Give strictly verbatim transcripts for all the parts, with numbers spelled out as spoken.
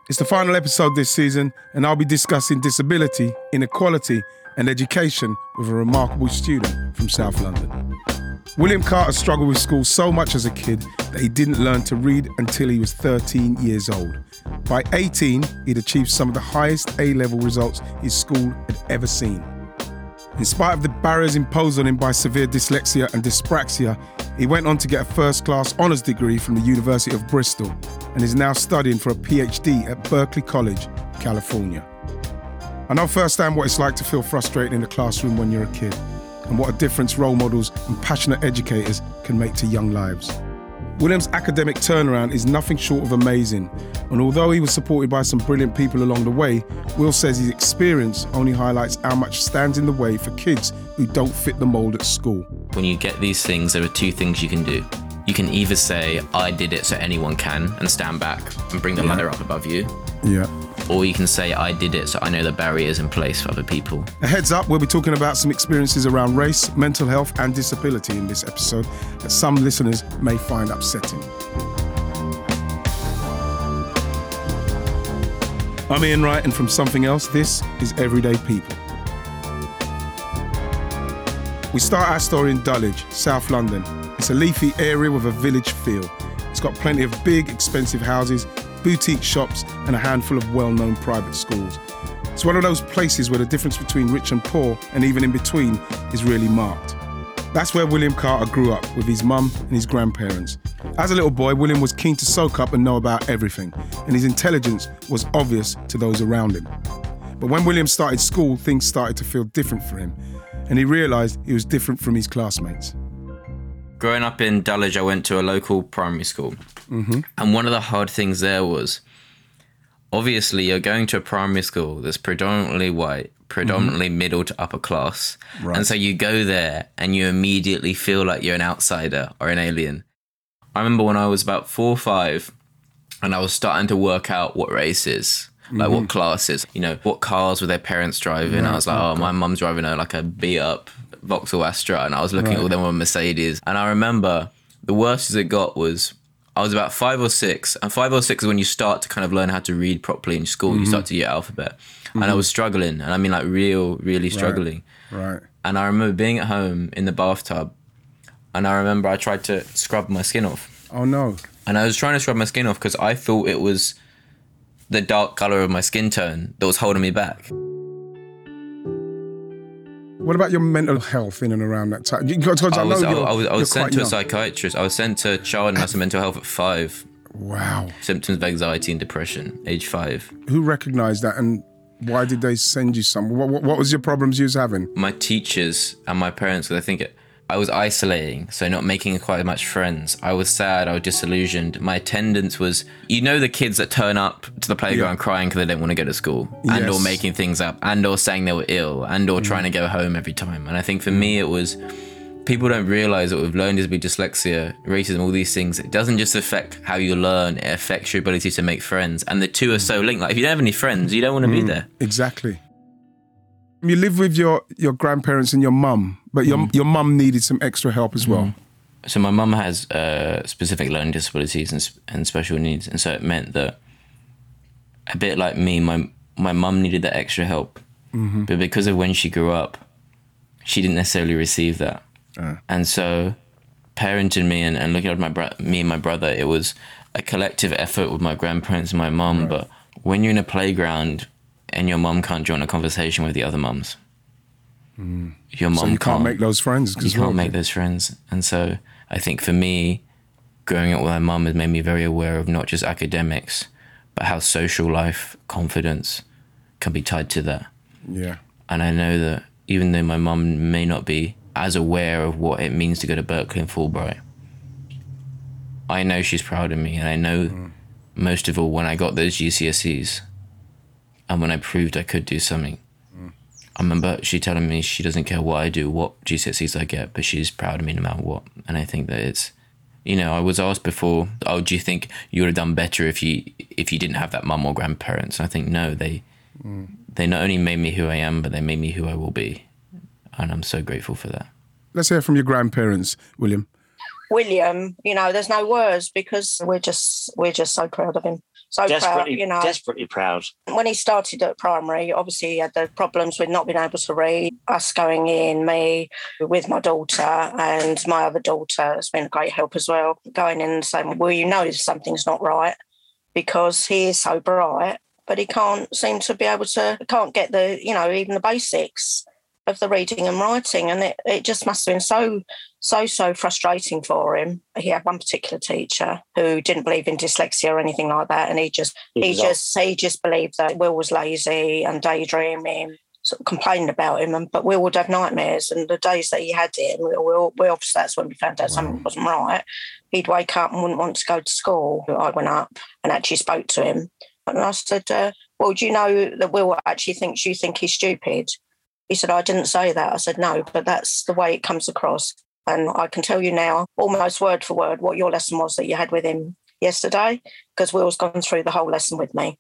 It's the final episode this season, and I'll be discussing disability, inequality, and education with a remarkable student from South London. William Carter struggled with school so much as a kid that he didn't learn to read until he was thirteen years old. By eighteen, he'd achieved some of the highest A-level results his school had ever seen. In spite of the barriers imposed on him by severe dyslexia and dyspraxia, he went on to get a first-class honours degree from the University of Bristol and is now studying for a PhD at Berkeley College, California. I know firsthand what it's like to feel frustrated in the classroom when you're a kid, and what a difference role models and passionate educators can make to young lives. William's academic turnaround is nothing short of amazing, and although he was supported by some brilliant people along the way, Will says his experience only highlights how much stands in the way for kids who don't fit the mould at school. When you get these things, there are two things you can do. You can either say, I did it so anyone can, and stand back and bring the Yeah. ladder up above you. Yeah. Or you can say, I did it so I know the barriers in place for other people. A heads up, we'll be talking about some experiences around race, mental health and disability in this episode that some listeners may find upsetting. I'm Ian Wright, and from Something Else, this is Everyday People. We start our story in Dulwich, South London. It's a leafy area with a village feel. It's got plenty of big, expensive houses, boutique shops, and a handful of well-known private schools. It's one of those places where the difference between rich and poor, and even in between, is really marked. That's where William Carter grew up, with his mum and his grandparents. As a little boy, William was keen to soak up and know about everything, and his intelligence was obvious to those around him. But when William started school, things started to feel different for him, and he realised he was different from his classmates. Growing up in Dulwich, I went to a local primary school. Mm-hmm. And one of the hard things there was, obviously, you're going to a primary school that's predominantly white, predominantly mm-hmm. middle to upper class. Right. And so you go there and you immediately feel like you're an outsider or an alien. I remember when I was about four or five and I was starting to work out what race is, like mm-hmm. what classes, you know, what cars were their parents driving. Right. I was like, oh, my mum's driving a, like a beat-up Vauxhall Astra, and I was looking right. at all them on Mercedes. And I remember the worst as it got was I was about five or six, and five or six is when you start to kind of learn how to read properly in school. Mm-hmm. You start to get alphabet. Mm-hmm. And I was struggling, and I mean like real, really struggling. Right. right. And I remember being at home in the bathtub, and I remember I tried to scrub my skin off. Oh no. And I was trying to scrub my skin off because I thought it was the dark colour of my skin tone that was holding me back. What about your mental health in and around that time? Because I, I was, know I was, I was sent to young. a psychiatrist. I was sent to child and adolescent mental health at five. Wow. Symptoms of anxiety and depression, age five. Who recognised that, and why did they send you some? What, what, what was your problems you was having? My teachers and my parents, because I think it, I was isolating, so not making quite much friends. I was sad, I was disillusioned. My attendance was, you know the kids that turn up to the playground yeah. crying because they don't want to go to school, yes. and or making things up, and or saying they were ill, and or mm. trying to go home every time. And I think for me it was, people don't realise that with learning disability, dyslexia, racism, all these things, it doesn't just affect how you learn, it affects your ability to make friends. And the two are so linked. Like if you don't have any friends, you don't want to mm. be there. Exactly. You live with your, your grandparents and your mum, but your mm. your mum needed some extra help as well. Mm. So my mum has uh, specific learning disabilities and, and special needs, and so it meant that a bit like me, my my mum needed that extra help, mm-hmm. but because of when she grew up, she didn't necessarily receive that, uh. and so parenting me and, and looking at my bro- me and my brother, it was a collective effort with my grandparents and my mum. Right. But when you're in a playground and your mum can't join a conversation with the other mums. Mm. Your mum so you can't, can't make those friends. You can't well. make those friends. And so I think for me, growing up with my mum has made me very aware of not just academics, but how social life, confidence can be tied to that. Yeah. And I know that even though my mum may not be as aware of what it means to go to Berkeley and Fulbright, I know she's proud of me. And I know mm. most of all, when I got those G C S Es, and when I proved I could do something, mm. I remember she telling me she doesn't care what I do, what G C S Es I get, but she's proud of me no matter what. And I think that it's, you know, I was asked before, oh, do you think you would have done better if you if you didn't have that mum or grandparents? And I think, no, they mm. they not only made me who I am, but they made me who I will be. And I'm so grateful for that. Let's hear from your grandparents, William. William, you know, there's no words because we're just we're just so proud of him. so desperately, proud, you know. Desperately proud. When he started at primary, obviously he had the problems with not being able to read. Us going in, me with my daughter and my other daughter has been a great help as well. Going in and saying, well, you know something's not right because he is so bright, but he can't seem to be able to, can't get the, you know, even the basics of the reading and writing. And it, it just must have been so, so, so frustrating for him. He had one particular teacher who didn't believe in dyslexia or anything like that. And he just, he just, he just believed that Will was lazy and daydreaming, sort of complaining about him. And, but Will would have nightmares. And the days that he had it, and we, we, we obviously that's when we found out wow. something wasn't right. He'd wake up and wouldn't want to go to school. I went up and actually spoke to him. And I said, uh, well, do you know that Will actually thinks you think he's stupid? He said, I didn't say that. I said, no, but that's the way it comes across. And I can tell you now, almost word for word, what your lesson was that you had with him yesterday, because Will's gone through the whole lesson with me.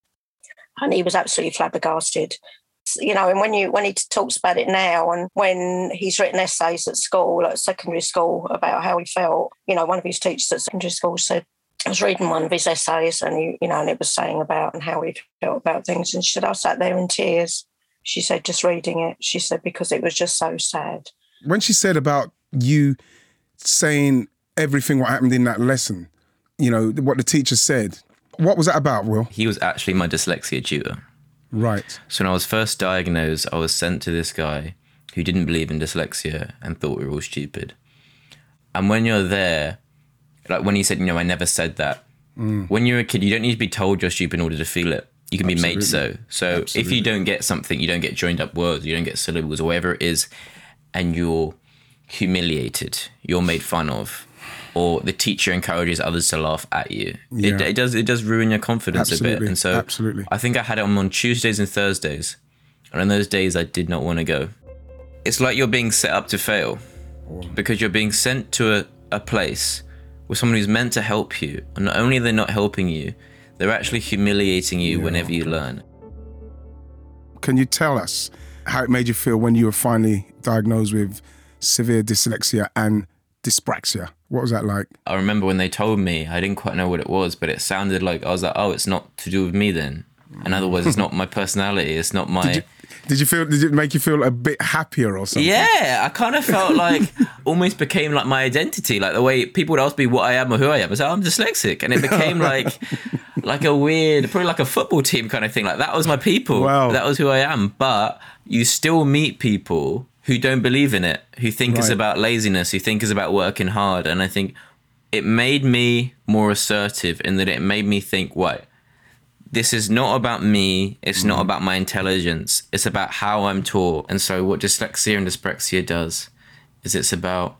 And he was absolutely flabbergasted. You know, and when you when he talks about it now and when he's written essays at school, at secondary school, about how he felt, you know, one of his teachers at secondary school said, I was reading one of his essays and, he, you know, and it was saying about and how he felt about things. And she said, I sat there in tears. She said, just reading it. She said, because it was just so sad. When she said about you saying everything what happened in that lesson, you know, what the teacher said, what was that about, Will? He was actually my dyslexia tutor. Right. So when I was first diagnosed, I was sent to this guy who didn't believe in dyslexia and thought we were all stupid. And when you're there, like when he said, you know, I never said that. Mm. When you're a kid, you don't need to be told you're stupid in order to feel it. You can Absolutely. be made so. So Absolutely. if you don't get something, you don't get joined up words, you don't get syllables or whatever it is, and you're humiliated, you're made fun of, or the teacher encourages others to laugh at you. Yeah. It, it does it does ruin your confidence Absolutely. a bit. And so Absolutely. I think I had it on, on Tuesdays and Thursdays. And on those days, I did not want to go. It's like you're being set up to fail oh. because you're being sent to a, a place with someone who's meant to help you. And not only are they not helping you, they're actually humiliating you yeah. whenever you learn. Can you tell us how it made you feel when you were finally diagnosed with severe dyslexia and dyspraxia? What was that like? I remember when they told me, I didn't quite know what it was, but it sounded like, I was like, oh, it's not to do with me then. In other words, it's not my personality, it's not my... Did you, did you feel, did it make you feel a bit happier or something? Yeah, I kind of felt like, almost became like my identity, like the way people would ask me what I am or who I am. I said, I'm dyslexic. And it became like, like a weird, probably like a football team kind of thing. Like that was my people, wow. that was who I am. But you still meet people who don't believe in it, who think right. it's about laziness, who think it's about working hard. And I think it made me more assertive in that it made me think, wait, this is not about me, it's mm. not about my intelligence, it's about how I'm taught. And so what dyslexia and dyspraxia does is it's about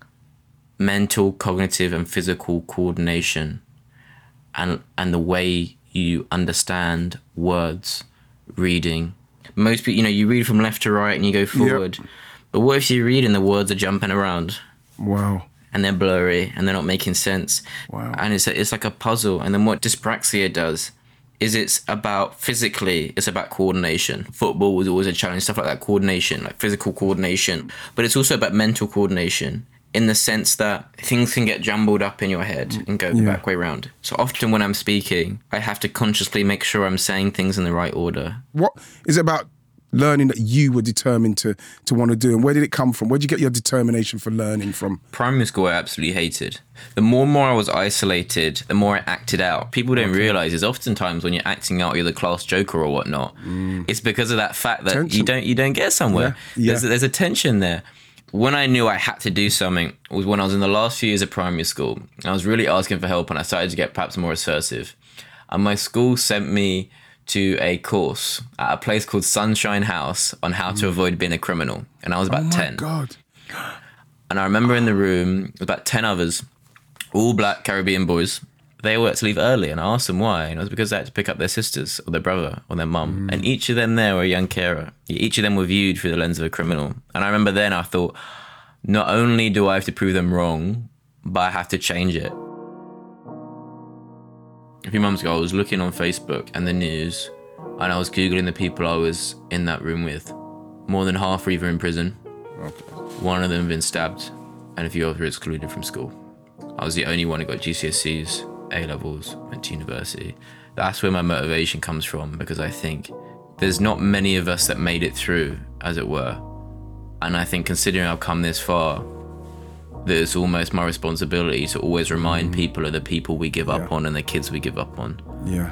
mental, cognitive and physical coordination and and the way you understand words, reading. Most people, you know, you read from left to right and you go forward. Yep. But what if you read and the words are jumping around? Wow. And they're blurry and they're not making sense. Wow. And it's a, it's like a puzzle. And then what dyspraxia does is it's about physically, it's about coordination. Football was always a challenge, stuff like that, coordination, like physical coordination. But it's also about mental coordination in the sense that things can get jumbled up in your head and go the yeah. back way round. So often when I'm speaking, I have to consciously make sure I'm saying things in the right order. What is it about learning that you were determined to to want to do, and where did it come from? Where did you get your determination for learning from? Primary school I absolutely hated. The more and more I was isolated, the more I acted out. People don't okay. realise is oftentimes when you're acting out, you're the class joker or whatnot. Mm. It's because of that fact that tension. you don't you don't get somewhere. Yeah. Yeah. There's, there's a tension there. When I knew I had to do something was when I was in the last few years of primary school. I was really asking for help and I started to get perhaps more assertive. And my school sent me to a course at a place called Sunshine House on how to avoid being a criminal. And I was about oh my ten. God. And I remember in the room, about ten others, all black Caribbean boys. They all had to leave early, and I asked them why. And it was because they had to pick up their sisters or their brother or their mum. Mm. And each of them there were a young carer. Each of them were viewed through the lens of a criminal. And I remember then I thought, not only do I have to prove them wrong, but I have to change it. A few months ago, I was looking on Facebook and the news, and I was Googling the people I was in that room with. More than half were either in prison, okay. one of them had been stabbed, and a few others were excluded from school. I was the only one who got G C S Es, A-levels, went to university, that's where my motivation comes from, because I think there's not many of us that made it through, as it were. And I think considering I've come this far, that it's almost my responsibility to always remind mm. people of the people we give up yeah. on and the kids we give up on. Yeah.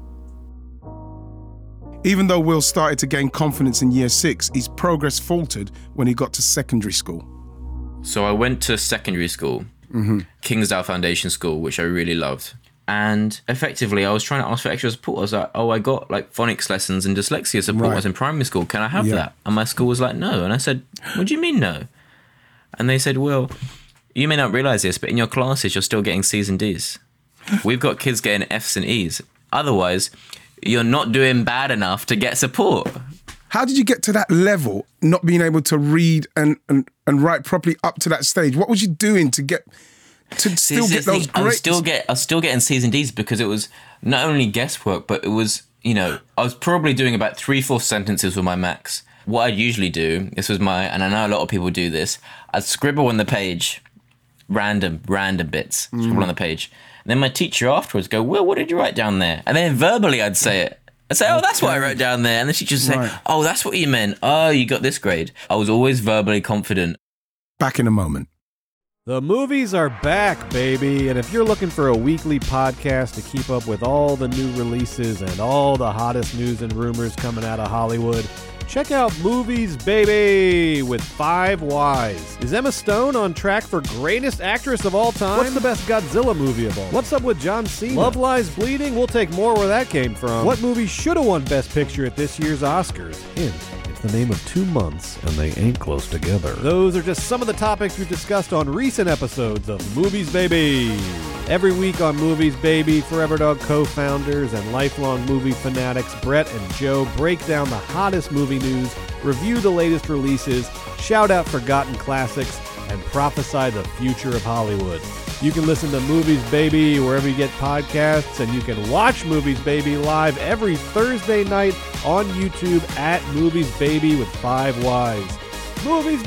Even though Will started to gain confidence in year six, his progress faltered when he got to secondary school. So I went to secondary school, mm-hmm. Kingsdale Foundation School, which I really loved. And effectively, I was trying to ask for extra support. I was like, oh, I got like phonics lessons and dyslexia support. Right. I was in primary school. Can I have yeah. that? And my school was like, no. And I said, what do you mean no? And they said, well, you may not realize this, but in your classes, you're still getting C's and D's. We've got kids getting F's and E's. Otherwise, you're not doing bad enough to get support. How did you get to that level, not being able to read and, and, and write properly up to that stage? What was you doing to get to still get those great... I was still, get, I was still getting C's and D's because it was not only guesswork, but it was, you know, I was probably doing about three-fourths sentences with my max. What I'd usually do, this was my, and I know a lot of people do this, I'd scribble on the page, random, random bits, scribble mm. on the page. And then my teacher afterwards go, well, what did you write down there? And then verbally I'd say it. I'd say, oh, that's what I wrote down there. And the teacher would say, right. oh, that's what you meant. Oh, you got this grade. I was always verbally confident. Back in a moment. The movies are back, baby. And if you're looking for a weekly podcast to keep up with all the new releases and all the hottest news and rumors coming out of Hollywood, check out Movies, Baby with Five Wise. Is Emma Stone on track for greatest actress of all time? What's the best Godzilla movie of all? What's up with John Cena? Love Lies Bleeding? We'll take more where that came from. What movie should have won Best Picture at this year's Oscars? Hint, it's the name of two months, and they ain't close together. Those are just some of the topics we've discussed on recent episodes of Movies, Baby. Every week on Movies, Baby, Forever Dog co-founders and lifelong movie fanatics Brett and Joe break down the hottest movie news, review the latest releases, shout out forgotten classics, and prophesy the future of Hollywood. You can listen to Movies, Baby wherever you get podcasts, and you can watch Movies, Baby live every Thursday night on YouTube at Movies, Baby with Five Wise. Movies,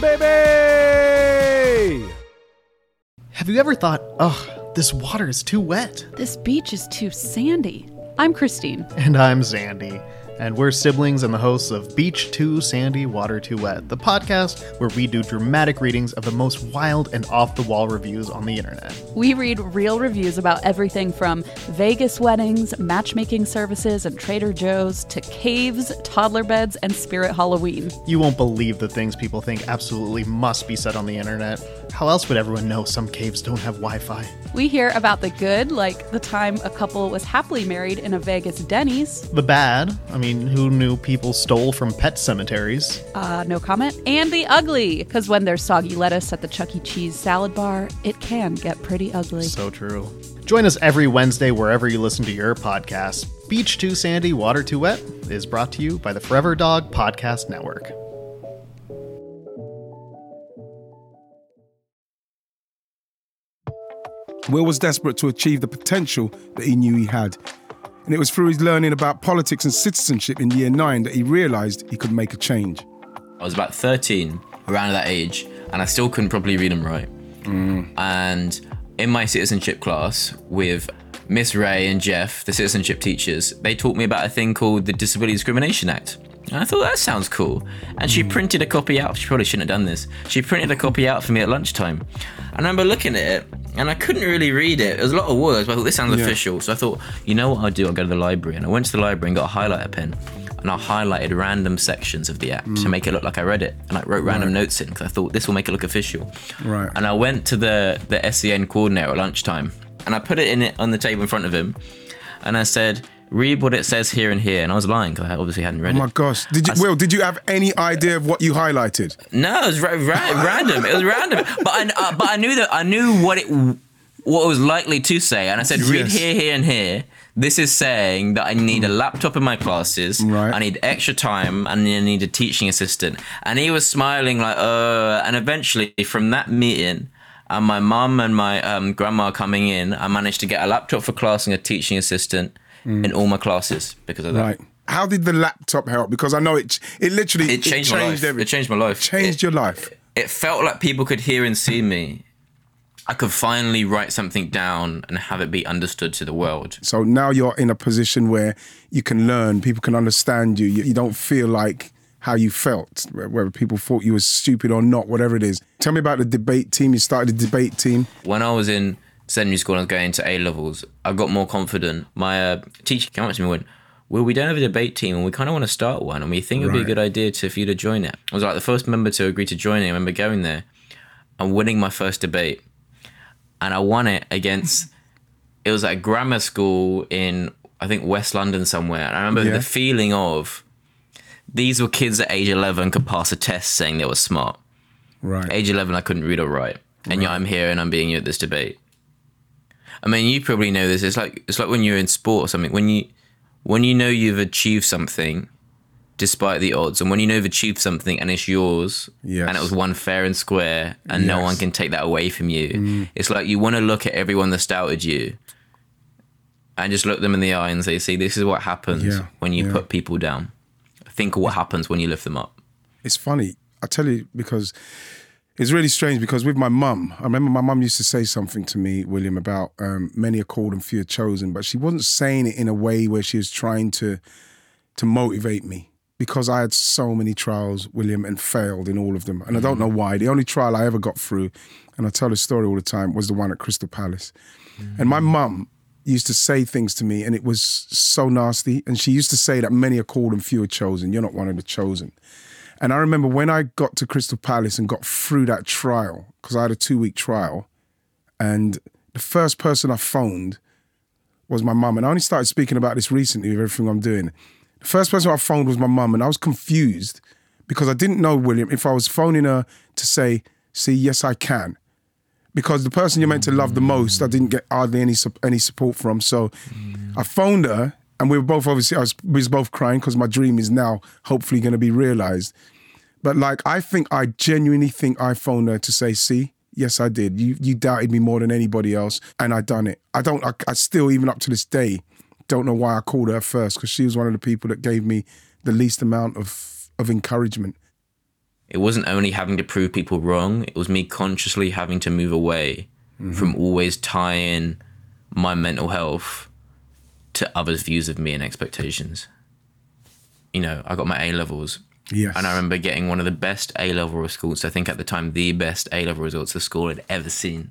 Baby! Have you ever thought, oh, this water is too wet? This beach is too sandy. I'm Christine. And I'm Zandy. And we're siblings and the hosts of Beach Too Sandy, Water Too Wet, the podcast where we do dramatic readings of the most wild and off-the-wall reviews on the internet. We read real reviews about everything from Vegas weddings, matchmaking services, and Trader Joe's to caves, toddler beds, and Spirit Halloween. You won't believe the things people think absolutely must be said on the internet. How else would everyone know some caves don't have Wi-Fi? We hear about the good, like the time a couple was happily married in a Vegas Denny's. The bad, I mean, who knew people stole from pet cemeteries? Uh, no comment. And the ugly, because when there's soggy lettuce at the Chuck E. Cheese salad bar, it can get pretty ugly. So true. Join us every Wednesday wherever you listen to your podcasts. Beach Too Sandy, Water Too Wet is brought to you by the Forever Dog Podcast Network. Will was desperate to achieve the potential that he knew he had. And it was through his learning about politics and citizenship in year nine that he realised he could make a change. I was about thirteen, around that age, and I still couldn't properly read and write. Mm. And in my citizenship class with Miss Ray and Jeff, the citizenship teachers, they taught me about a thing called the Disability Discrimination Act. And I thought, that sounds cool. And she printed a copy out. She probably shouldn't have done this. She printed a copy out for me at lunchtime. I remember looking at it, and I couldn't really read it. It was a lot of words, but I thought, this sounds yeah. official. So I thought, you know what I'll do? I'll go to the library. And I went to the library and got a highlighter pen. And I highlighted random sections of the act mm. to make it look like I read it. And I wrote random right. notes in, because I thought, this will make it look official. Right. And I went to the, the S E N coordinator at lunchtime. And I put it in it on the table in front of him. And I said, read what it says here and here. And I was lying, because I obviously hadn't read it. Oh my gosh. Did you, I, Will, did you have any idea of what you highlighted? No, it was ra- ra- random. It was random. But I, uh, but I knew that I knew what it what it was likely to say. And I said, read yes. here, here, and here. This is saying that I need a laptop in my classes. Right. I need extra time, and I need a teaching assistant. And he was smiling like, uh, and eventually from that meeting, and my mum and my um, grandma coming in, I managed to get a laptop for class and a teaching assistant mm. in all my classes because of that. Right. How did the laptop help? Because I know it it literally it changed, it changed my life. Everything. It changed my life. Changed it, your life. It, it felt like people could hear and see me. I could finally write something down and have it be understood to the world. So now you're in a position where you can learn, people can understand you. You, you don't feel like how you felt, whether people thought you were stupid or not, whatever it is. Tell me about the debate team. You started the debate team. When I was in secondary school and I was going to A-levels, I got more confident. My uh, teacher came up to me and went, well, we don't have a debate team and we kind of want to start one and we think it would Right. be a good idea to, for you to join it. I was like the first member to agree to join it. I remember going there and winning my first debate. And I won it against, it was like grammar school in, I think, West London somewhere. And I remember Yeah. the feeling of, these were kids at age eleven could pass a test saying they were smart. Right. Age eleven, I couldn't read or write. And yet I'm here and I'm being you at this debate. I mean, you probably know this. It's like it's like when you're in sport or something. When you when you know you've achieved something despite the odds, and when you know you've achieved something and it's yours, Yes. and it was won fair and square, and no Yes. one can take that away from you. It's like you want to look at everyone that doubted you and just look them in the eye and say, see, this is what happens Yeah, when you yeah. put people down. Think of what happens when you lift them up. It's funny. I tell you, because it's really strange, because with my mum, I remember my mum used to say something to me, William, about um, many are called and few are chosen, but she wasn't saying it in a way where she was trying to to motivate me, because I had so many trials, William, and failed in all of them. And I don't know why. The only trial I ever got through, and I tell this story all the time, was the one at Crystal Palace. And my mum used to say things to me, and it was so nasty. And she used to say that many are called and few are chosen. You're not one of the chosen. And I remember when I got to Crystal Palace and got through that trial, because I had a two-week trial, and the first person I phoned was my mum. And I only started speaking about this recently with everything I'm doing. The first person I phoned was my mum, and I was confused because I didn't know, William, if I was phoning her to say, see, yes, I can. Because the person you're meant to love the most, I didn't get hardly any sup- any support from. So I phoned her, and we were both obviously, I was, we was both crying because my dream is now hopefully going to be realised. But like, I think, I genuinely think I phoned her to say, see, yes, I did. You you doubted me more than anybody else, and I done it. I don't, I, I still, even up to this day, don't know why I called her first, because she was one of the people that gave me the least amount of, of encouragement. It wasn't only having to prove people wrong, it was me consciously having to move away mm-hmm. from always tying my mental health to others' views of me and expectations. You know, I got my A-levels. Yes. And I remember getting one of the best A-level results, I think at the time, the best A-level results the school had ever seen.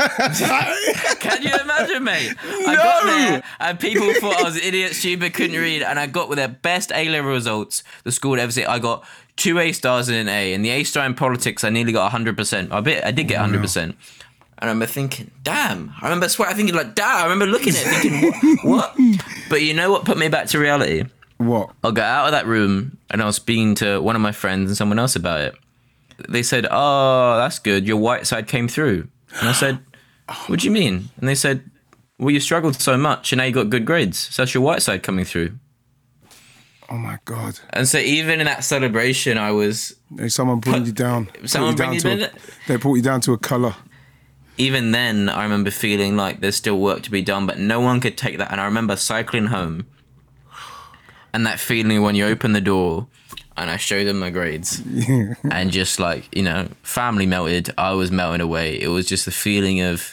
Can you imagine, mate? I No! got there and people thought I was an idiot, stupid, couldn't read, and I got with their best A-level results the school had ever seen. I got two A stars and an A, and the A star in politics, I nearly got one hundred percent. I, bit, I did get one hundred percent. And I remember thinking, damn. I remember swear, I thinking like, damn. I remember looking at it thinking, what? what? But you know what put me back to reality? What? I got out of that room and I was speaking to one of my friends and someone else about it. They said, oh, that's good. Your white side came through. And I said, what do you mean? And they said, well, you struggled so much and now you got good grades. So that's your white side coming through. Oh my God. And so even in that celebration, I was... Hey, someone bring you down. Someone Put bring you to down? a, They brought you down to a colour. Even then, I remember feeling like there's still work to be done, but no one could take that. And I remember cycling home and that feeling when you open the door and I showed them my grades Yeah. and just like, you know, family melted, I was melting away. It was just the feeling of,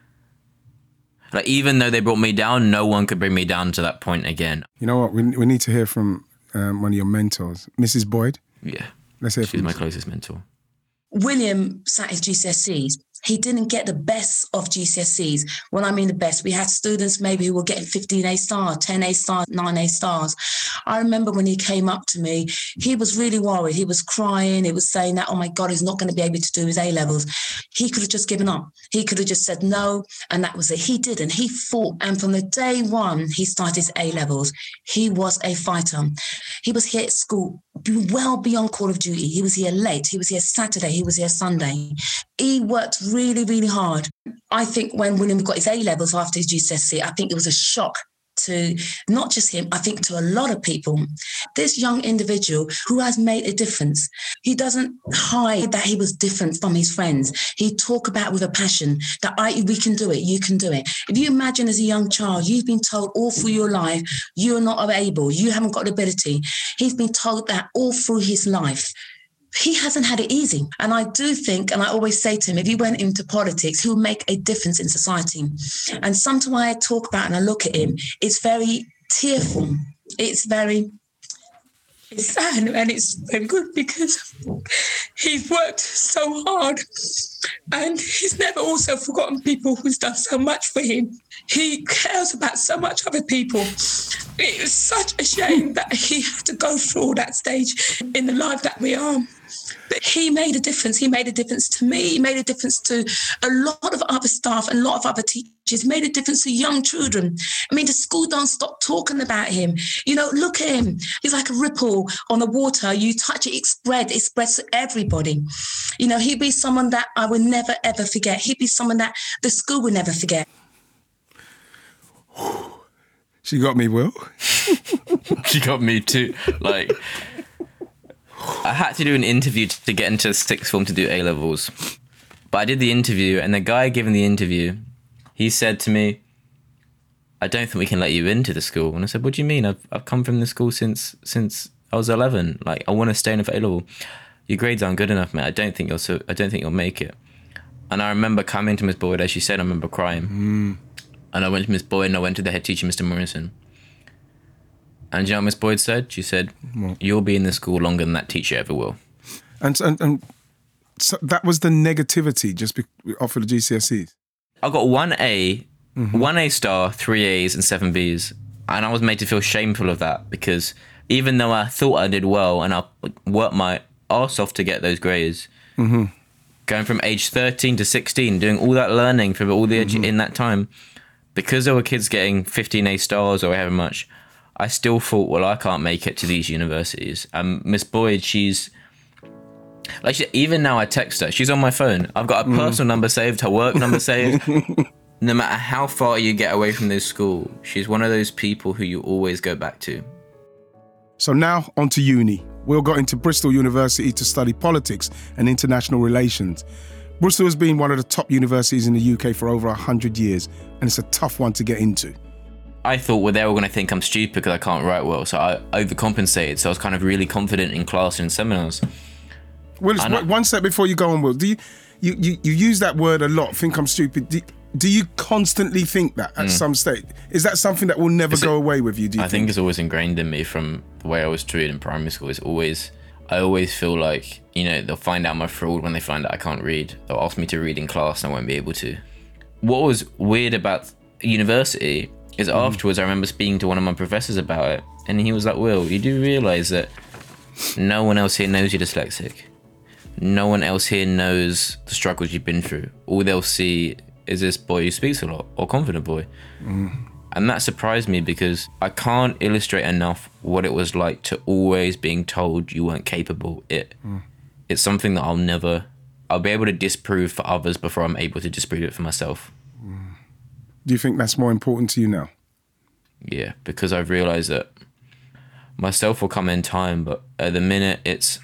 like, even though they brought me down, no one could bring me down to that point again. You know what? We we need to hear from um, one of your mentors, Missus Boyd. Yeah. Let's hear She's from my her. closest mentor. William sat his G C S Es. He didn't get the best of G C S Es. When I mean the best, we had students maybe who were getting fifteen A stars, ten A stars, nine A stars. I remember when he came up to me, he was really worried. He was crying. He was saying that, oh my God, he's not going to be able to do his A-levels. He could have just given up. He could have just said no, and that was it. He didn't. He fought. And from the day one, he started his A-levels. He was a fighter. He was here at school well beyond Call of Duty. He was here late. He was here Saturday. He was here Sunday. He worked really, really hard. I think when William got his A-levels after his G C S E, I think it was a shock to not just him, I think to a lot of people. This young individual who has made a difference, he doesn't hide that he was different from his friends. He talk about with a passion that I, we can do it, you can do it. If you imagine as a young child, you've been told all through your life, you're not able, you haven't got the ability. He's been told that all through his life. he hasn't had it easy. And I do think, and I always say to him, if he went into politics, he would make a difference in society. And sometimes when I talk about and I look at him, it's very tearful. It's very, it's sad, and it's very good because he's worked so hard and he's never also forgotten people who's done so much for him. He cares about so much other people. It was such a shame that he had to go through all that stage in the life that we are. But he made a difference. He made a difference to me. He made a difference to a lot of other staff and a lot of other teachers. He made a difference to young children. I mean, the school don't stop talking about him. You know, look at him. He's like a ripple on the water. You touch it, it spreads. It spreads to everybody. You know, he'd be someone that I would never, ever forget. He'd be someone that the school would never forget. She got me, Will. She got me too. Like, I had to do an interview to get into sixth form to do A-levels. But I did the interview, and the guy giving the interview, he said to me, I don't think we can let you into the school. And I said, what do you mean? I've I've come from the school since since I was eleven. Like, I want to stay in for A-level. Your grades aren't good enough, mate. I don't think you'll so I don't think you'll make it. And I remember coming to Miss Boyd, as she said, I remember crying. Mm. And I went to Miss Boyd and I went to the head teacher, Mister Morrison. And you know what Miss Boyd said? She said, you'll be in the school longer than that teacher ever will. And and, and so that was the negativity just be, off of the G C S Es? I got one A, mm-hmm. one A star, three A's and seven B's. And I was made to feel shameful of that because even though I thought I did well and I worked my arse off to get those grades, mm-hmm. going from age thirteen to sixteen, doing all that learning for all the mm-hmm. edu- in that time, because there were kids getting fifteen A stars or however much, I still thought, well, I can't make it to these universities. And Miss Boyd, she's like, she, even now I text her, she's on my phone. I've got her mm. personal number saved, her work number saved. No matter how far you get away from this school, she's one of those people who you always go back to. So now on to uni. Will got into Bristol University to study politics and international relations. Bristol has been one of the top universities in the U K for over one hundred years, and it's a tough one to get into. I thought, well, they're all going to think I'm stupid because I can't write well, so I overcompensated. So I was kind of really confident in class and seminars. Well, I, one step before you go on, Will, do you, you, you, you use that word a lot, think I'm stupid. Do, do you constantly think that at mm. some stage? Is that something that will never it's go a, away with you, do you I think? think it's always ingrained in me from the way I was treated in primary school. It's always, I always feel like, you know, they'll find out my fraud when they find out I can't read. They'll ask me to read in class and I won't be able to. What was weird about university is mm. afterwards I remember speaking to one of my professors about it, and he was like, Will, you do realise that no one else here knows you're dyslexic. No one else here knows the struggles you've been through. All they'll see is this boy who speaks a lot, or confident boy. Mm. And that surprised me because I can't illustrate enough what it was like to always being told you weren't capable. It, mm. It's something that I'll never, I'll be able to disprove for others before I'm able to disprove it for myself. Mm. Do you think that's more important to you now? Yeah, because I've realised that myself will come in time, but at the minute it's,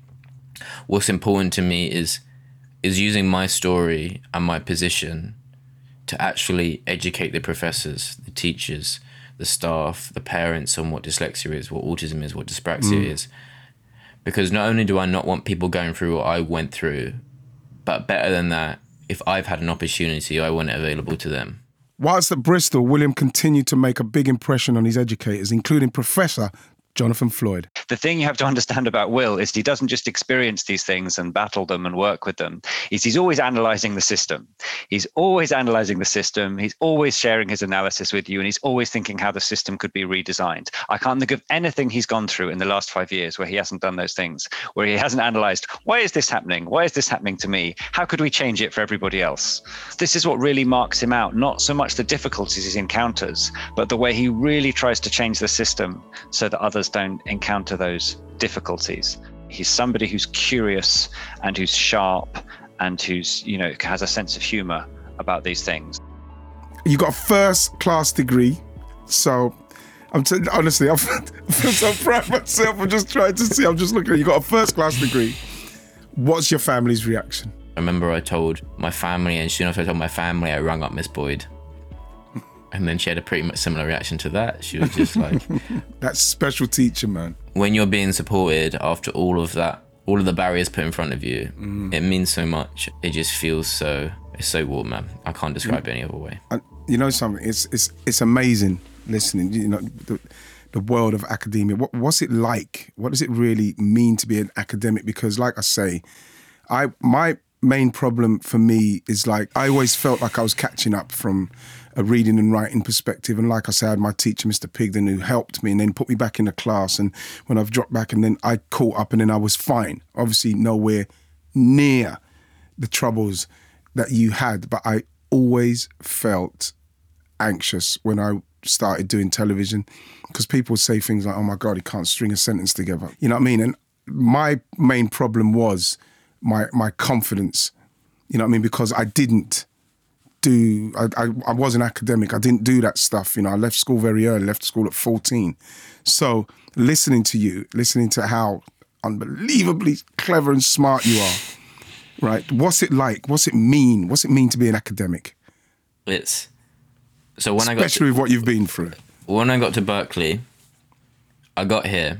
what's important to me is is using my story and my position to actually educate the professors, the teachers, the staff, the parents on what dyslexia is, what autism is, what dyspraxia mm. is. Because not only do I not want people going through what I went through, but better than that, if I've had an opportunity, I want it available to them. Whilst at Bristol, William continued to make a big impression on his educators, including Professor Jonathan Floyd. The thing you have to understand about Will is he doesn't just experience these things and battle them and work with them. Is he's always analysing the system. He's always analysing the system. He's always sharing his analysis with you, and he's always thinking how the system could be redesigned. I can't think of anything he's gone through in the last five years where he hasn't done those things, where he hasn't analysed, why is this happening? Why is this happening to me? How could we change it for everybody else? This is what really marks him out, not so much the difficulties he encounters, but the way he really tries to change the system so that others don't encounter those difficulties. He's somebody who's curious and who's sharp and who's, you know, has a sense of humor about these things. You got a first class degree, so I'm t- honestly, I feel so proud of myself. I'm just trying to see. I'm just looking at you. Got a first class degree. What's your family's reaction? I remember I told my family, and soon after I told my family, I rang up Miss Boyd. And then she had a pretty much similar reaction to that. She was just like... That special teacher, man. When you're being supported after all of that all of the barriers put in front of you, mm. it means so much. It just feels so, it's so warm, man. I can't describe mm. it any other way. And you know something, it's it's it's amazing listening, you know, the, the world of academia. What, what's it like? What does it really mean to be an academic? Because like I say, I my main problem for me is like, I always felt like I was catching up from a reading and writing perspective. And like I said, I had my teacher, Mister Pigden, who helped me and then put me back in the class. And when I've dropped back and then I caught up and then I was fine. Obviously nowhere near the troubles that you had, but I always felt anxious when I started doing television because people say things like, oh my God, he can't string a sentence together. You know what I mean? And my main problem was my my confidence, you know what I mean? Because I didn't do, I, I, I wasn't academic. I didn't do that stuff. You know, I left school very early, left school at fourteen. So listening to you, listening to how unbelievably clever and smart you are, right? What's it like? What's it mean? What's it mean to be an academic? It's, so when Especially I got to, with what you've been through. When I got to Berkeley, I got here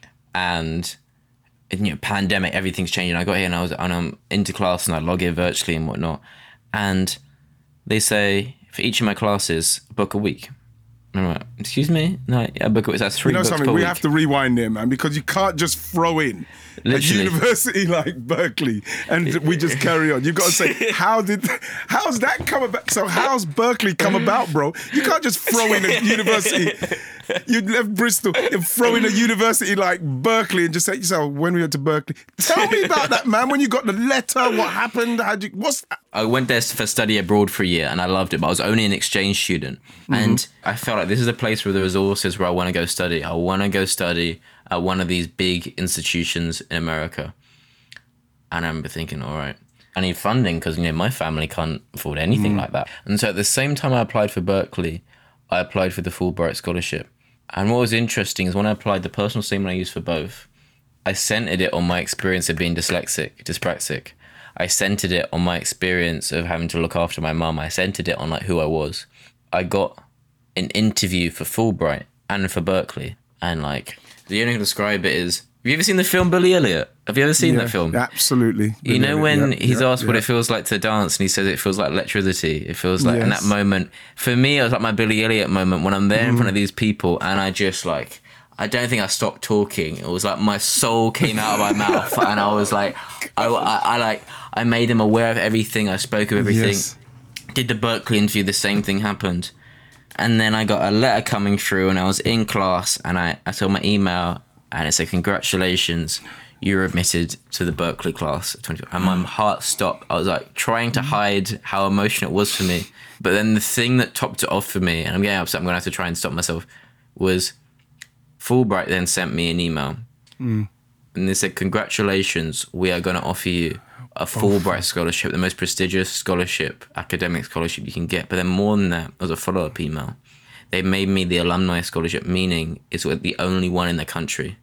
and you know, pandemic, everything's changing. I got here and I was and I'm into class and I log in virtually and whatnot. And they say, for each of my classes, book a week. And I'm like, excuse me? No, yeah, book a week. That's three you know books something, per we week. have to rewind there, man, because you can't just throw in Literally. a university like Berkeley and we just carry on. You've got to say, how did, how's that come about? So how's Berkeley come about, bro? You can't just throw in a university. You left Bristol and throw in a university like Berkeley and just say to yourself, when we went to Berkeley, tell me about that, man. When you got the letter, what happened? How'd you, what's that? I went there for study abroad for a year and I loved it, but I was only an exchange student. Mm-hmm. And I felt like this is a place where the resources where I want to go study. I want to go study at one of these big institutions in America. And I remember thinking, all right, I need funding because, you know, my family can't afford anything mm. like that. And so at the same time I applied for Berkeley, I applied for the Fulbright Scholarship. And what was interesting is when I applied, the personal statement I used for both, I centered it on my experience of being dyslexic, dyspraxic. I centered it on my experience of having to look after my mum. I centered it on like who I was. I got an interview for Fulbright and for Berkeley. And like, the only way to describe it is, have you ever seen the film Billy Elliot? Have you ever seen yeah, that film? Absolutely. You know when yep, he's yep, asked yep. what it feels like to dance and he says it feels like electricity. It feels like, yes. in that moment, for me, it was like my Billy Elliot moment when I'm there mm. in front of these people and I just like, I don't think I stopped talking. It was like my soul came out of my mouth and I was like, I, I, I like, I made them aware of everything. I spoke of everything. Yes. Did the Berkeley interview, the same thing happened. And then I got a letter coming through and I was in class and I, I saw my email and it said, congratulations, you were admitted to the Berkeley class. And my heart stopped. I was like trying to hide how emotional it was for me. But then the thing that topped it off for me, and I'm getting upset, I'm going to have to try and stop myself, was Fulbright then sent me an email. Mm. And they said, congratulations, we are going to offer you a Fulbright scholarship, the most prestigious scholarship, academic scholarship you can get. But then more than that, there was a follow-up email. They made me the alumni scholarship, meaning it's the only one in the country.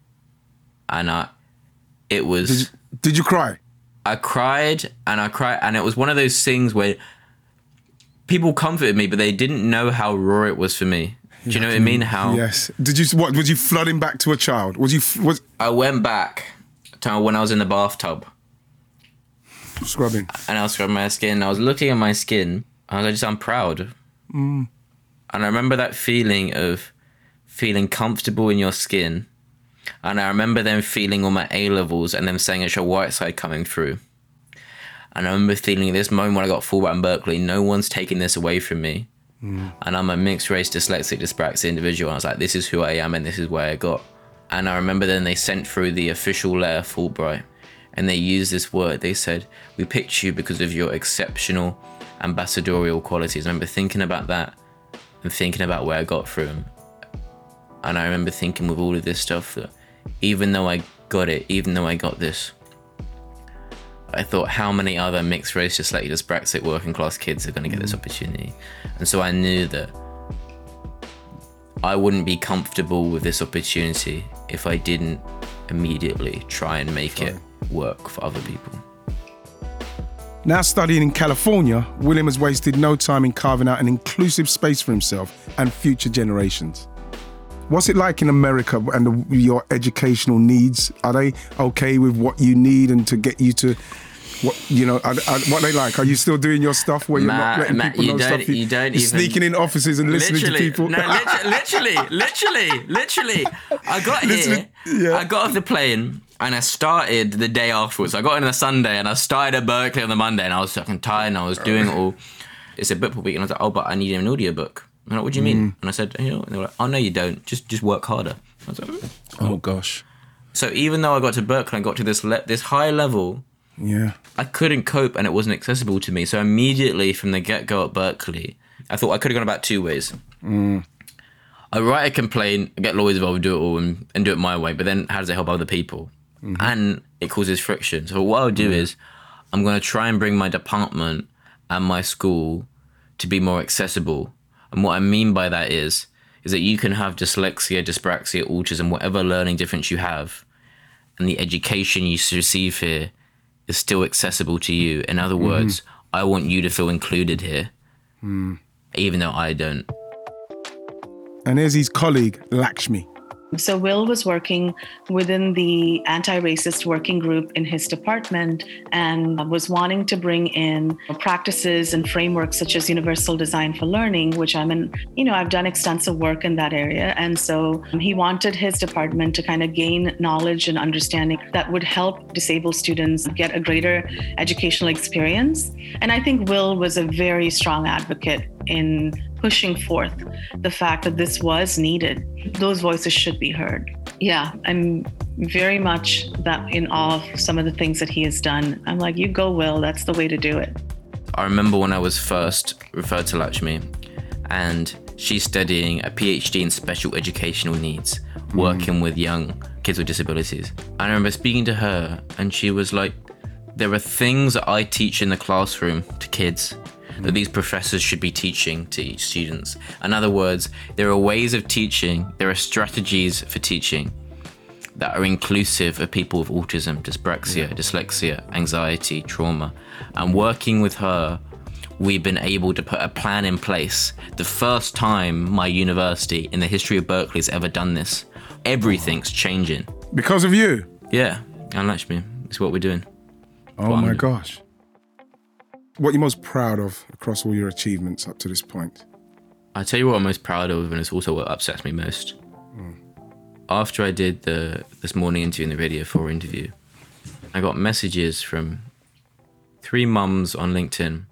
And I, it was... Did you, did you cry? I cried and I cried. And it was one of those things where people comforted me, but they didn't know how raw it was for me. Do you know what I mean? How? Yes. Did you, what, was you flooding back to a child? Was you... Was... I went back to when I was in the bathtub. Scrubbing. And I was scrubbing my skin. I was looking at my skin. I was like, just, I'm proud. Mm. And I remember that feeling of feeling comfortable in your skin. And I remember them feeling all my A-levels and them saying it's your white side coming through. And I remember feeling this moment when I got Fulbright in Berkeley, no one's taking this away from me. Mm. And I'm a mixed race, dyslexic, dyspraxic individual. And I was like, this is who I am and this is where I got. And I remember then they sent through the official letter Fulbright. And they used this word. They said, we picked you because of your exceptional ambassadorial qualities. I remember thinking about that and thinking about where I got from. And I remember thinking with all of this stuff that even though I got it, even though I got this, I thought how many other mixed race, dyslexic, dyspraxic, working class kids are going to get this opportunity. And so I knew that I wouldn't be comfortable with this opportunity if I didn't immediately try and make Sorry. it work for other people. Now studying in California, William has wasted no time in carving out an inclusive space for himself and future generations. What's it like in America and the, your educational needs? Are they okay with what you need and to get you to, what you know, are, are, what they like? Are you still doing your stuff where you're Matt, not letting Matt, people you know don't, stuff? You, you don't you're even, sneaking in offices and listening to people. No, literally, literally, literally, literally. I got Literally, here, yeah. I got off the plane, and I started the day afterwards. I got in on a Sunday, and I started at Berkeley on the Monday, and I was fucking tired, and I was doing it all. It's a book per week, and I was like, oh, but I need an audiobook. I'm like, what do you mean? Mm. And I said, you know, and they were like, oh, no, you don't. Just just work harder. I was like, oh. oh gosh. So even though I got to Berkeley and got to this le- this high level, yeah, I couldn't cope, and it wasn't accessible to me. So immediately from the get-go at Berkeley, I thought I could have gone about two ways. Mm. I write a complaint, get lawyers involved, do it all, and, and do it my way. But then how does it help other people? Mm-hmm. And it causes friction. So what I'll do mm. is I'm going to try and bring my department and my school to be more accessible. And what I mean by that is, is that you can have dyslexia, dyspraxia, autism, whatever learning difference you have, and the education you receive here is still accessible to you. In other words, mm. I want you to feel included here, mm. even though I don't. And here's his colleague, Lakshmi. So Will was working within the anti-racist working group in his department and was wanting to bring in practices and frameworks such as universal design for learning, which I'm in, you know, I've done extensive work in that area. And so he wanted his department to kind of gain knowledge and understanding that would help disabled students get a greater educational experience. And I think Will was a very strong advocate in pushing forth the fact that this was needed. Those voices should be heard. Yeah, I'm very much that in awe of some of the things that he has done. I'm like, you go, Will, that's the way to do it. I remember when I was first referred to Lakshmi, and she's studying a PhD in special educational needs, mm. working with young kids with disabilities. I remember speaking to her, and she was like, there are things that I teach in the classroom to kids that these professors should be teaching to students. In other words, there are ways of teaching, there are strategies for teaching that are inclusive of people with autism, dyspraxia, yeah. dyslexia, anxiety, trauma. And working with her, we've been able to put a plan in place. The first time my university in the history of Berkeley has ever done this. Everything's changing. Because of you? Yeah, and Lakshmi, it's what we're doing. Oh my gosh. What are you most proud of across all your achievements up to this point? I'll tell you what I'm most proud of, and it's also what upsets me most. Mm. After I did the This Morning interview in the Radio four interview, I got messages from three mums on LinkedIn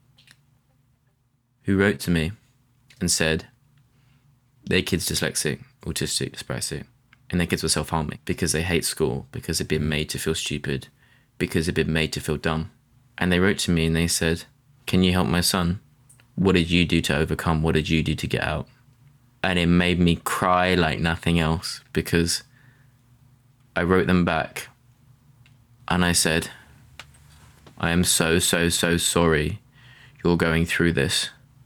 who wrote to me and said their kid's dyslexic, autistic, dyspraxic, and their kids were self-harming because they hate school, because they've been made to feel stupid, because they've been made to feel dumb. And they wrote to me and they said, can you help my son? What did you do to overcome? What did you do to get out? And it made me cry like nothing else, because I wrote them back and I said, I am so, so, so sorry you're going through this,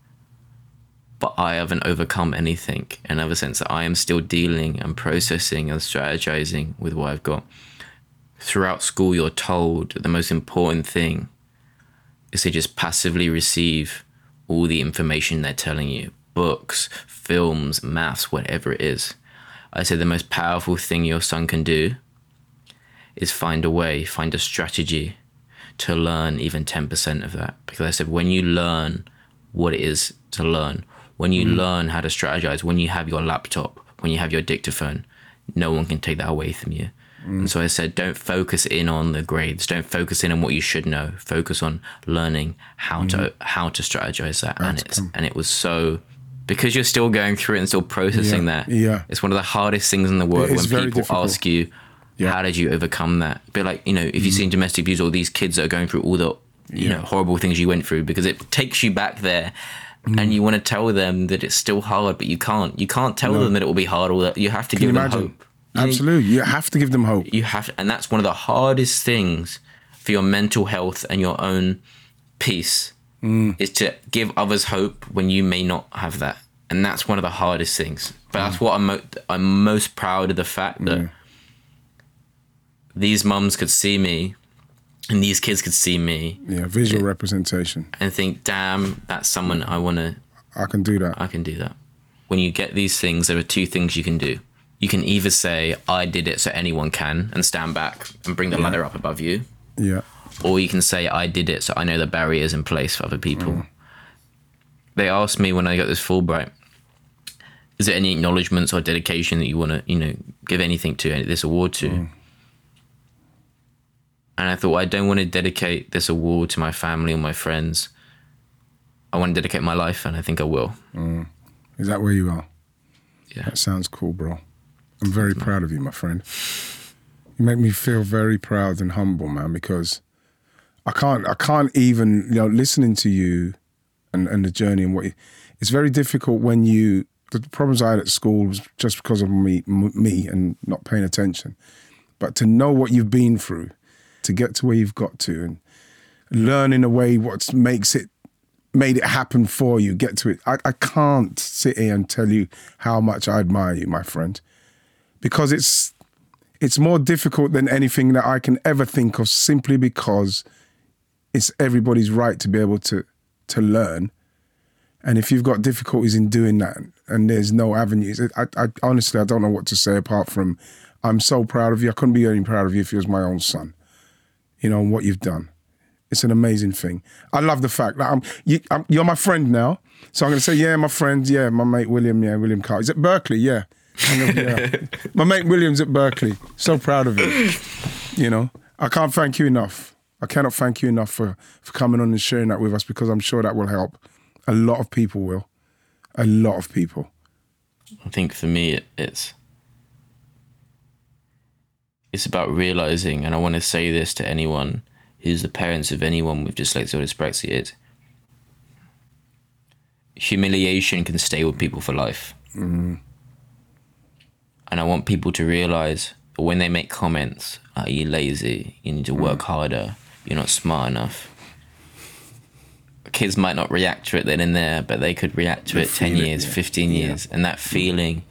but I haven't overcome anything. And ever since, I am still dealing and processing and strategizing with what I've got. Throughout school, you're told that the most important thing is to just passively receive all the information they're telling you. Books, films, maths, whatever it is. I said the most powerful thing your son can do is find a way, find a strategy to learn even ten percent of that. Because I said, when you learn what it is to learn, when you mm. learn how to strategize, when you have your laptop, when you have your dictaphone, no one can take that away from you. Mm. And so I said, don't focus in on the grades. Don't focus in on what you should know. Focus on learning how mm. to how to strategize that. That's and it's come. and it was so, because you're still going through it and still processing yeah. that. Yeah. It's one of the hardest things in the world when people difficult. ask you, yeah. how did you overcome that? But like, you know, if you've mm. seen domestic abuse, all these kids that are going through all the you yeah. know horrible things you went through, because it takes you back there. Mm. And you want to tell them that it's still hard, but you can't. You can't tell no. them that it will be hard, or that you have to Can give them hope. Absolutely. You have to give them hope. You have to, and that's one of the hardest things for your mental health and your own peace mm. is to give others hope when you may not have that. And that's one of the hardest things. But mm. that's what I'm, mo- I'm most proud of, the fact that yeah. these mums could see me and these kids could see me. Yeah, visual and, representation. And think, damn, that's someone I want to... I can do that. I can do that. when you get these things, there are two things you can do. You can either say, I did it so anyone can, and stand back and bring the yeah. ladder up above you. Yeah. Or you can say, I did it so I know the barriers in place for other people. Mm. They asked me when I got this Fulbright, is there any acknowledgements or dedication that you want to, you know, give anything to this award to? Mm. And I thought, I don't want to dedicate this award to my family or my friends. I want to dedicate my life, and I think I will. Mm. Is that where you are? Yeah. That sounds cool, bro. I'm very proud of you, my friend. You make me feel very proud and humble, man, because I can't, I can't even, you know, listening to you and, and the journey and what you, it's very difficult when you, the problems I had at school was just because of me, me and not paying attention. But to know what you've been through, to get to where you've got to, and learn in a way what makes it, made it happen for you, get to it. I, I can't sit here and tell you how much I admire you, my friend, because it's it's more difficult than anything that I can ever think of, simply because it's everybody's right to be able to to learn. And if you've got difficulties in doing that and there's no avenues, I, I honestly, I don't know what to say apart from I'm so proud of you. I couldn't be any prouder of you if he was my own son, you know, and what you've done. It's an amazing thing. I love the fact that I'm, you, I'm, you're my friend now. So I'm going to say, yeah, my friend, yeah, my mate William, yeah, William Carter. He's at Berkeley, yeah. yeah. My mate William's at Berkeley. So proud of you. You know, I can't thank you enough. I cannot thank you enough for, for coming on and sharing that with us, because I'm sure that will help. A lot of people will. A lot of people. I think for me, it, it's it's about realizing, and I want to say this to anyone who's the parents of anyone with dyslexia or dyspraxia, is humiliation can stay with people for life. Mm. And I want people to realize that when they make comments, are you lazy? You need to work mm. harder. You're not smart enough. Kids might not react to it then and there, but they could react to they it ten years, it, yeah. fifteen yeah. years. And that feeling,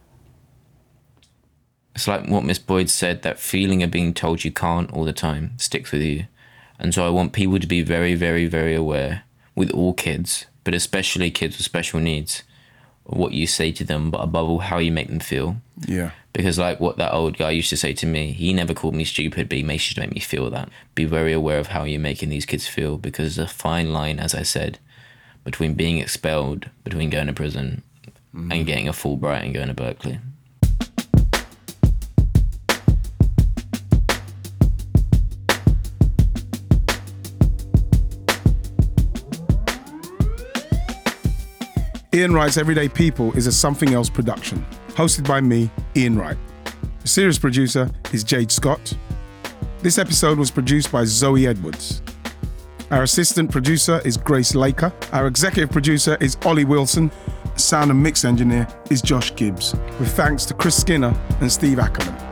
it's like what Miss Boyd said, that feeling of being told you can't all the time sticks with you. And so I want people to be very, very, very aware with all kids, but especially kids with special needs, of what you say to them, but above all, how you make them feel. Yeah. Because like what that old guy used to say to me, he never called me stupid, but he makes you to make me feel that. Be very aware of how you're making these kids feel, because there's a fine line, as I said, between being expelled, between going to prison mm-hmm. and getting a Fulbright and going to Berkeley. Ian Wright's Everyday People is a Something Else production, hosted by me, Ian Wright. The series producer is Jade Scott. This episode was produced by Zoe Edwards. Our assistant producer is Grace Laker. Our executive producer is Ollie Wilson. Sound and mix engineer is Josh Gibbs, with thanks to Chris Skinner and Steve Ackerman.